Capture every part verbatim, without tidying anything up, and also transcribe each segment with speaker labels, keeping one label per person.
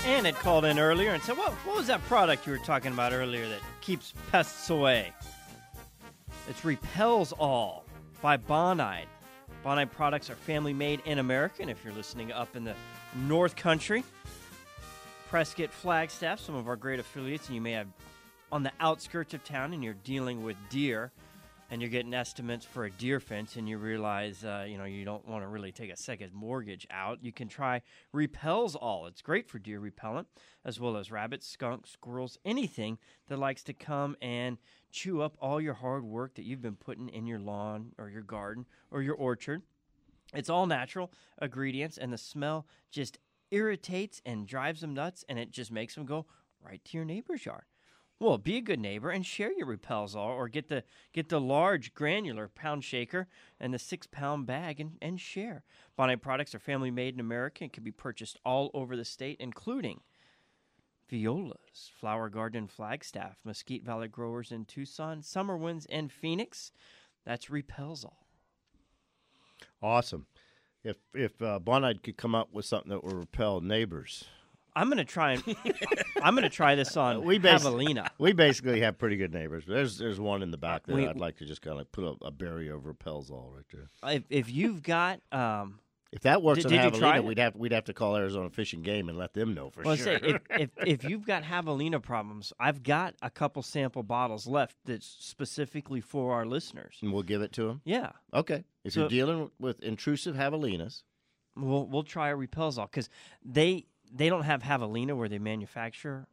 Speaker 1: Ann had called in earlier and said, what, what was that product you were talking about earlier that keeps pests away? It's Repels All by Bonide. Bonide products are family-made in America, and if you're listening up in the North Country, Prescott, Flagstaff, some of our great affiliates, and you may have on the outskirts of town and you're dealing with deer, and you're getting estimates for a deer fence, and you realize, uh, you know, you don't want to really take a second mortgage out, you can try Repels All. It's great for deer repellent, as well as rabbits, skunks, squirrels, anything that likes to come and chew up all your hard work that you've been putting in your lawn or your garden or your orchard. It's all natural ingredients, and the smell just irritates and drives them nuts, and it just makes them go right to your neighbor's yard. Well, be a good neighbor and share your Repels All, or get the get the large granular pound shaker and the six-pound bag and, and share. Bonide products are family-made in America and can be purchased all over the state, including Viola's Flower Garden in Flagstaff, Mesquite Valley Growers in Tucson, Summer Winds in Phoenix. That's Repels All.
Speaker 2: Awesome. If if uh, Bonide could come up with something that would repel neighbors.
Speaker 1: I'm gonna try and I'm gonna try this on
Speaker 2: we basi-
Speaker 1: javelina.
Speaker 2: We basically have pretty good neighbors. There's there's one in the back that
Speaker 1: We-
Speaker 2: I'd like to just kind of put a, a barrier of Repels All right there.
Speaker 1: If if you've got um,
Speaker 2: If that works
Speaker 1: Did-
Speaker 2: in
Speaker 1: did you try
Speaker 2: Javelina,
Speaker 1: it?
Speaker 2: we'd have we'd have to call Arizona Fish and Game and let them know for
Speaker 1: well,
Speaker 2: sure.
Speaker 1: say if, if if you've got javelina problems, I've got a couple sample bottles left that's specifically for our listeners.
Speaker 2: and we'll give it to them.
Speaker 1: Yeah,
Speaker 2: Okay. If
Speaker 1: So-
Speaker 2: you're dealing with intrusive javelinas,
Speaker 1: we'll we'll try a Repels All because they they don't have javelina where they manufacture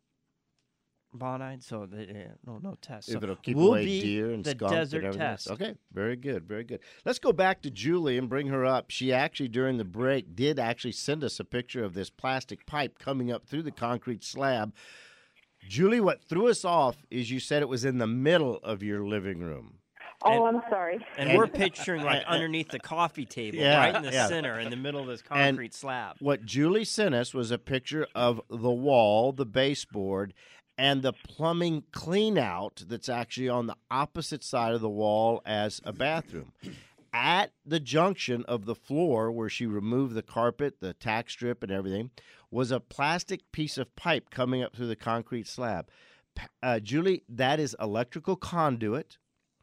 Speaker 1: Bonide, so they, yeah, no no test.
Speaker 2: if
Speaker 1: So
Speaker 2: it'll keep
Speaker 1: we'll
Speaker 2: away
Speaker 1: be
Speaker 2: deer and
Speaker 1: the
Speaker 2: skunk
Speaker 1: desert
Speaker 2: and everything else.
Speaker 1: test.
Speaker 2: Okay, very good, very good. Let's go back to Julie and bring her up. She actually, during the break, did actually send us a picture of this plastic pipe coming up through the concrete slab. Julie, what threw us off is you said it was in the middle of your living room.
Speaker 3: Oh,
Speaker 1: And-
Speaker 3: I'm sorry.
Speaker 1: And we're picturing like underneath the coffee table,
Speaker 2: Yeah,
Speaker 1: right in the
Speaker 2: yeah.
Speaker 1: center, in the middle of this
Speaker 2: And
Speaker 1: concrete slab.
Speaker 2: What Julie sent us was a picture of the wall, the baseboard, and the plumbing clean out that's actually on the opposite side of the wall as a bathroom. At the junction of the floor where she removed the carpet, the tack strip, and everything, was a plastic piece of pipe coming up through the concrete slab. P- Uh, Julie, that is electrical conduit.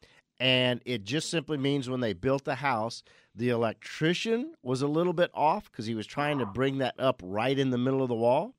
Speaker 2: And it just simply means when they built the house, the electrician was a little bit off because he was trying to bring that up right in the middle of the wall,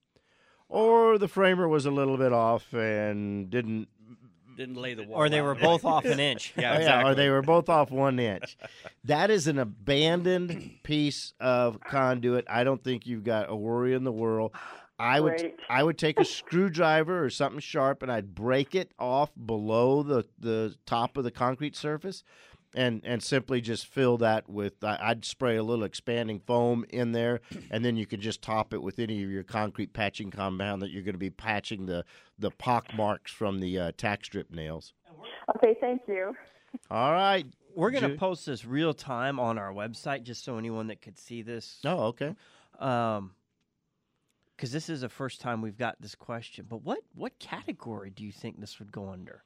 Speaker 2: or the framer was a little bit off and didn't.
Speaker 4: Didn't lay the wall
Speaker 1: Or they
Speaker 4: out.
Speaker 1: were both off an inch.
Speaker 4: Yeah,
Speaker 2: Oh,
Speaker 4: exactly.
Speaker 2: or they were both off one inch. That is an abandoned piece of conduit. I don't think you've got a worry in the world. I would
Speaker 3: Great.
Speaker 2: I would take a screwdriver or something sharp and I'd break it off below the, the top of the concrete surface and, and simply just fill that with I- I'd spray a little expanding foam in there, and then you could just top it with any of your concrete patching compound that you're going to be patching the, the pock marks from the uh, tack strip nails.
Speaker 3: Okay, thank you.
Speaker 2: All right.
Speaker 1: We're going to
Speaker 2: Ju-
Speaker 1: post this real time on our website just so anyone that could see this.
Speaker 2: Oh, okay.
Speaker 1: Um, because this is the first time we've got this question. But what, what category do you think this would go under?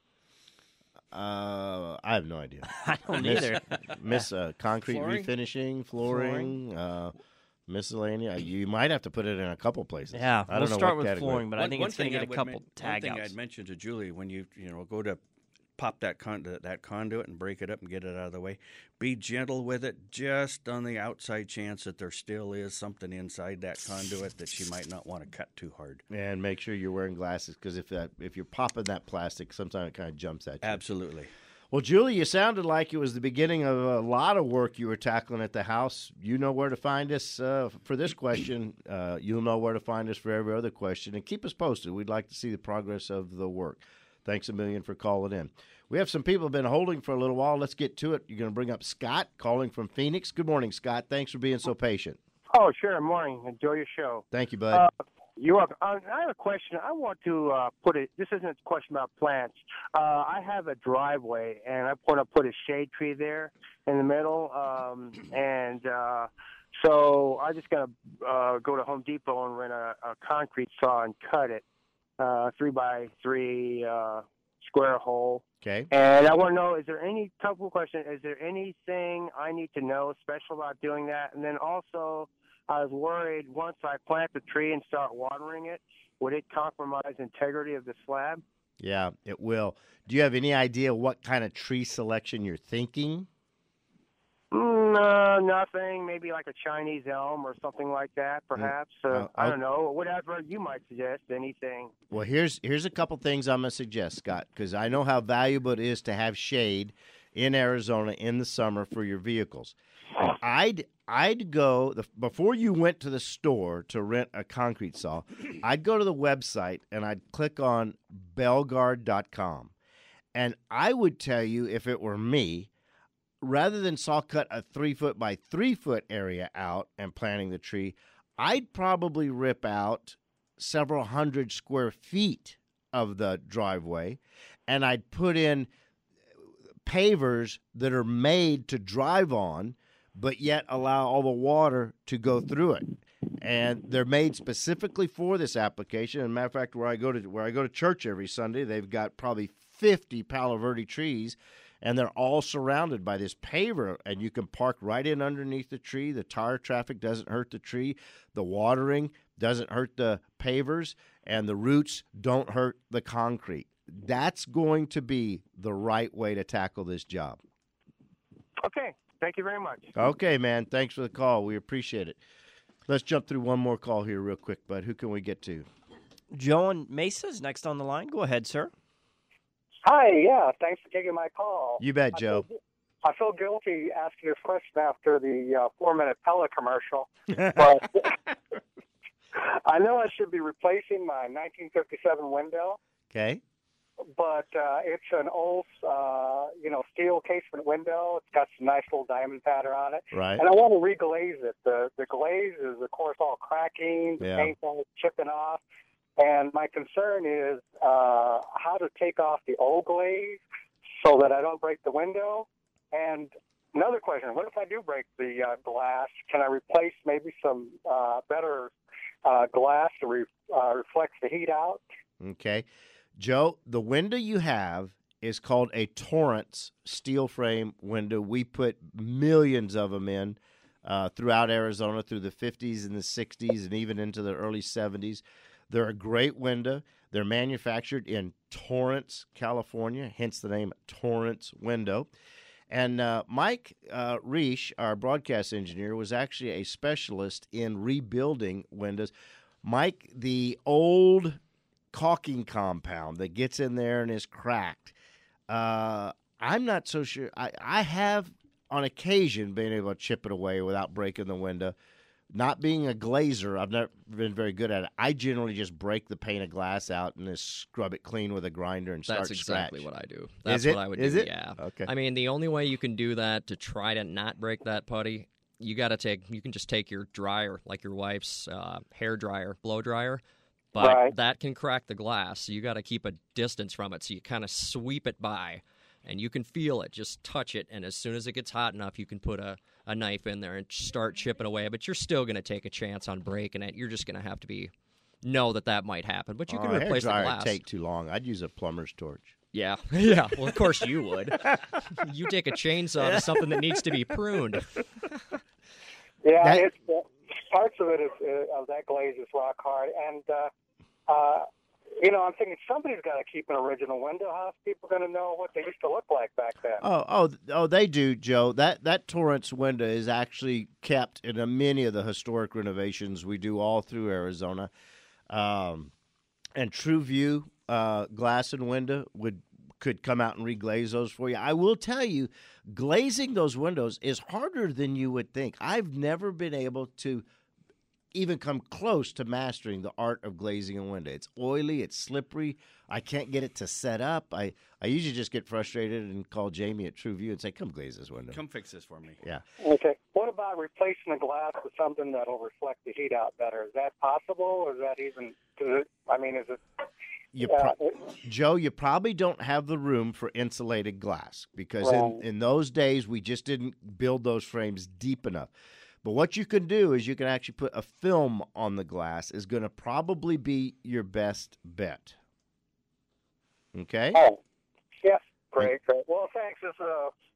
Speaker 2: Uh, I have no idea.
Speaker 1: I don't
Speaker 2: Miss,
Speaker 1: either.
Speaker 2: Miss uh, concrete
Speaker 4: Flooring?
Speaker 2: refinishing, flooring, uh, miscellaneous. You might have to put it in a couple places.
Speaker 1: Yeah,
Speaker 2: I don't
Speaker 1: we'll
Speaker 2: know
Speaker 1: start
Speaker 2: what
Speaker 1: with
Speaker 2: category.
Speaker 1: flooring, but I
Speaker 4: One-
Speaker 1: think
Speaker 4: one
Speaker 1: it's going to
Speaker 4: thing
Speaker 1: get
Speaker 4: I
Speaker 1: a
Speaker 4: would
Speaker 1: couple
Speaker 4: men-
Speaker 1: tag
Speaker 4: One thing
Speaker 1: outs.
Speaker 4: I'd mentioned to Julie, when you you know go to pop that conduit, that conduit and break it up and get it out of the way, be gentle with it, just on the outside chance that there still is something inside that conduit that you might not want to cut too hard.
Speaker 2: And make sure you're wearing glasses, because if that if you're popping that plastic, sometimes it kind of jumps at you.
Speaker 4: Absolutely.
Speaker 2: Well, Julie, you sounded like it was the beginning of a lot of work you were tackling at the house. You know where to find us uh, for this question. Uh, you'll know where to find us for every other question. And keep us posted. We'd like to see the progress of the work. Thanks a million for calling in. We have some people have been holding for a little while. Let's get to it. You're going to bring up Scott calling from Phoenix. Good morning, Scott. Thanks for being so patient.
Speaker 5: Oh, sure. Morning. Enjoy your show.
Speaker 2: Thank you, bud.
Speaker 5: Uh, you're welcome. Uh, I have a question. I want to uh, put it. This isn't a question about plants. Uh, I have a driveway, and I want to put a shade tree there in the middle. Um, and uh, so I just got to uh, go to Home Depot and rent a, a concrete saw and cut it, uh, three by three uh, square hole.
Speaker 2: Okay.
Speaker 5: And I want to know, is there any, couple of questions, is there anything I need to know special about doing that? And then also, I was worried once I plant the tree and start watering it, would it compromise integrity of the slab?
Speaker 2: Yeah, it will. Do you have any idea what kind of tree selection you're thinking?
Speaker 5: No, nothing. Maybe like a Chinese elm or something like that, perhaps. Uh,
Speaker 2: Uh,
Speaker 5: I don't know. Whatever you might suggest, anything.
Speaker 2: Well, here's here's a couple things I'm going to suggest, Scott, because I know how valuable it is to have shade in Arizona in the summer for your vehicles. I'd I'd go the, before you went to the store to rent a concrete saw. I'd go to the website and I'd click on Belgard dot com, and I would tell you, if it were me, rather than saw cut a three foot by three foot area out and planting the tree, I'd probably rip out several hundred square feet of the driveway, and I'd put in pavers that are made to drive on, but yet allow all the water to go through it. And they're made specifically for this application. As a matter of fact, where I go to where I go to church every Sunday, they've got probably fifty Palo Verde trees, and they're all surrounded by this paver, and you can park right in underneath the tree. The tire traffic doesn't hurt the tree. The watering doesn't hurt the pavers, and the roots don't hurt the concrete. That's going to be the right way to tackle this job.
Speaker 5: Okay. Thank you very much.
Speaker 2: Okay, man. Thanks for the call. We appreciate it. Let's jump through one more call here real quick, bud. Who can we get to?
Speaker 1: Joe and Mesa's next on the line. Go ahead, sir.
Speaker 3: Hi, yeah, thanks for taking my call.
Speaker 2: You bet, Joe.
Speaker 3: I feel, I feel guilty asking this question after the uh, four-minute Pella commercial, but I know I should be replacing my nineteen fifty-seven window,
Speaker 2: Okay.
Speaker 3: but uh, it's an old, uh, you know, steel casement window. It's got some nice little diamond pattern on it,
Speaker 2: Right.
Speaker 3: and I want to reglaze it. The the glaze is, of course, all cracking, the
Speaker 2: Yeah.
Speaker 3: paint all chipping off. And my concern is uh, how to take off the old glaze so that I don't break the window. And another question, what if I do break the uh, glass? Can I replace maybe some uh, better uh, glass to re- uh, reflect the heat out?
Speaker 2: Okay. Joe, the window you have is called a Torrance steel frame window. We put millions of them in uh, throughout Arizona through the fifties and the sixties and even into the early seventies. They're a great window. They're manufactured in Torrance, California, hence the name Torrance Window. And uh, Mike uh, Reish, our broadcast engineer, was actually a specialist in rebuilding windows. Mike, the old caulking compound that gets in there and is cracked, uh, I'm not so sure. I, I have, on occasion, been able to chip it away without breaking the window. Not being a glazer, I've never been very good at it. I generally just break the pane of glass out and just scrub it clean with a grinder and start
Speaker 6: That's exactly
Speaker 2: scratch.
Speaker 6: what I do. That's
Speaker 2: Is it?
Speaker 6: what I would
Speaker 2: Is
Speaker 6: do.
Speaker 2: it?
Speaker 6: Yeah.
Speaker 2: Okay.
Speaker 6: I mean, the only way you can do that to try to not break that putty, you got to take. You can just take your dryer, like your wife's uh, hair dryer, blow dryer, but
Speaker 3: Right.
Speaker 6: that can crack the glass. So you got to keep a distance from it. So you kind of sweep it by, and you can feel it. Just touch it, and as soon as it gets hot enough, you can put a, a knife in there and start chipping away. But you're still going to take a chance on breaking it. You're just going to have to be know that that might happen. But you can
Speaker 2: Oh,
Speaker 6: replace the
Speaker 2: hair dryer
Speaker 6: glass.
Speaker 2: take too long. I'd use a plumber's torch.
Speaker 6: Yeah, yeah. Well, of course you would. You take a chainsaw to something that needs to be pruned.
Speaker 3: Yeah,
Speaker 2: That-
Speaker 3: it's uh, parts of it is uh, of that glaze is rock hard, and uh, uh, you know, I'm thinking somebody's got to keep an original window. How's people going to know what they used to look like back then?
Speaker 2: Oh, oh, oh! They do, Joe. That that Torrance window is actually kept in a, many of the historic renovations we do all through Arizona. Um, and True View uh, glass and window would could come out and reglaze those for you. I will tell you, glazing those windows is harder than you would think. I've never been able to even come close to mastering the art of glazing a window. It's oily, it's slippery. I can't get it to set up. I, I usually just get frustrated and call Jamie at True View and say, come glaze this window.
Speaker 4: Come fix this for me.
Speaker 2: Yeah.
Speaker 3: Okay. What about replacing the glass with something that'll reflect the heat out better? Is that possible, or is that even? Is it, I mean, is it?
Speaker 2: You
Speaker 3: Uh,
Speaker 2: pro- Joe, you probably don't have the room for insulated glass because
Speaker 3: Right.
Speaker 2: in, in those days we just didn't build those frames deep enough. But what you can do is you can actually put a film on the glass is going to probably be your best bet. Okay?
Speaker 3: Oh, yes. Great, great. Well, thanks. This is a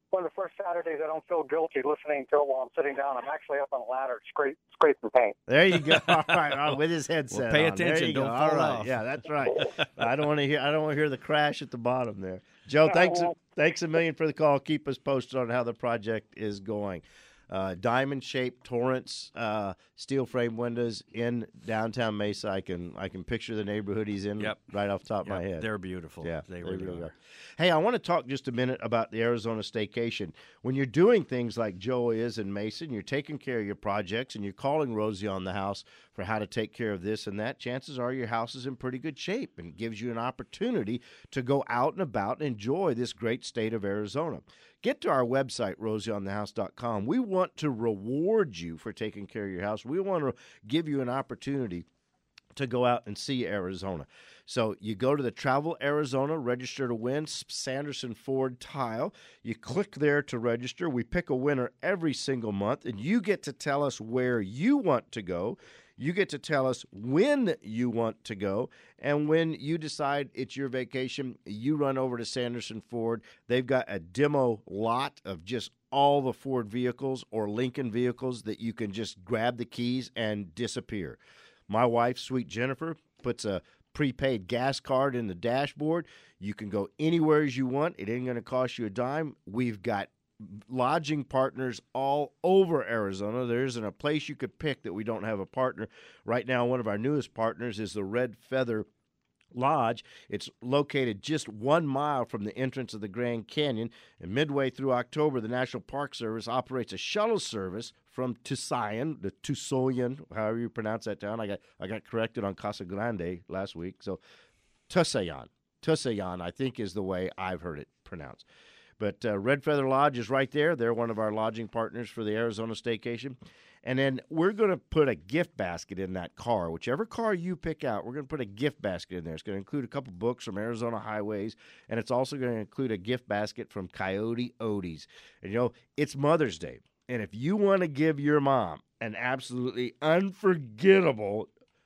Speaker 3: one of the first Saturdays I don't feel guilty listening to it while I'm sitting down. I'm actually up on a ladder scrape, scraping paint.
Speaker 2: There you go. All right, all right, with his headset
Speaker 4: Well, pay
Speaker 2: on. There
Speaker 4: attention.
Speaker 2: you go.
Speaker 4: Don't
Speaker 2: All
Speaker 4: fall
Speaker 2: right.
Speaker 4: off.
Speaker 2: Yeah, that's right. I don't want to hear. I don't want to hear the crash at the bottom there. Joe, thanks. Thanks a million for the call. Keep us posted on how the project is going. Uh, diamond-shaped Torrance uh, steel frame windows in downtown Mesa. I can I can picture the neighborhood he's in
Speaker 4: Yep.
Speaker 2: right off the top
Speaker 4: Yep,
Speaker 2: of my head.
Speaker 4: They're beautiful.
Speaker 2: Yeah,
Speaker 4: they
Speaker 2: they
Speaker 4: really
Speaker 2: really
Speaker 4: are.
Speaker 2: are. Hey, I want to talk just a minute about the Arizona Staycation. When you're doing things like Joe is in Mason, you're taking care of your projects, and you're calling Rosie on the house for how to take care of this and that, chances are your house is in pretty good shape and gives you an opportunity to go out and about and enjoy this great state of Arizona. Get to our website, rosie on the house dot com. We want to reward you for taking care of your house. We want to give you an opportunity to go out and see Arizona. So you go to the Travel Arizona, register to win, Sanderson Ford tile. You click there to register. We pick a winner every single month, and you get to tell us where you want to go. You get to tell us when you want to go, and when you decide it's your vacation, you run over to Sanderson Ford. They've got a demo lot of just all the Ford vehicles or Lincoln vehicles that you can just grab the keys and disappear. My wife, sweet Jennifer, puts a prepaid gas card in the dashboard. You can go anywhere as you want. It ain't going to cost you a dime. We've got lodging partners all over Arizona. There isn't a place you could pick that we don't have a partner. Right now, one of our newest partners is the Red Feather Lodge. It's located just one mile from the entrance of the Grand Canyon, and midway through October, the National Park Service operates a shuttle service from Tusayan, the Tusayan, however you pronounce that town. I got I got corrected on Casa Grande last week. So Tusayan, Tusayan, I think is the way I've heard it pronounced. But uh, Red Feather Lodge is right there. They're one of our lodging partners for the Arizona Staycation. And then we're going to put a gift basket in that car. Whichever car you pick out, we're going to put a gift basket in there. It's going to include a couple books from Arizona Highways, and it's also going to include a gift basket from Coyote Odie's. And, you know, it's Mother's Day. And if you want to give your mom an absolutely unforgettable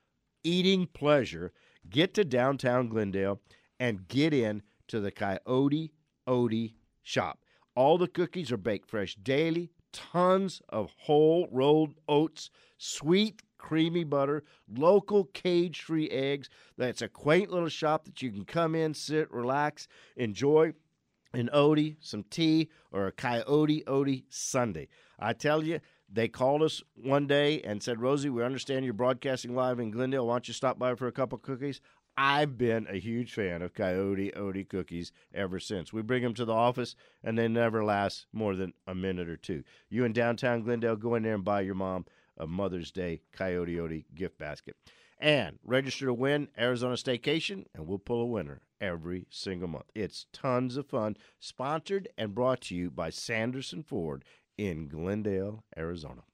Speaker 2: eating pleasure, get to downtown Glendale and get in to the Coyote Odie shop. All the cookies are baked fresh daily. Tons of whole rolled oats, sweet, creamy butter, local cage-free eggs. That's a quaint little shop that you can come in, sit, relax, enjoy an Odie, some tea, or a Coyote Odie sundae. I tell you, they called us one day and said, Rosie, we understand you're broadcasting live in Glendale. Why don't you stop by for a couple cookies? I've been a huge fan of Coyote Odie cookies ever since. We bring them to the office, and they never last more than a minute or two. You in downtown Glendale, go in there and buy your mom a Mother's Day Coyote Odie gift basket. And register to win Arizona Staycation, and we'll pull a winner every single month. It's tons of fun, sponsored and brought to you by Sanderson Ford in Glendale, Arizona.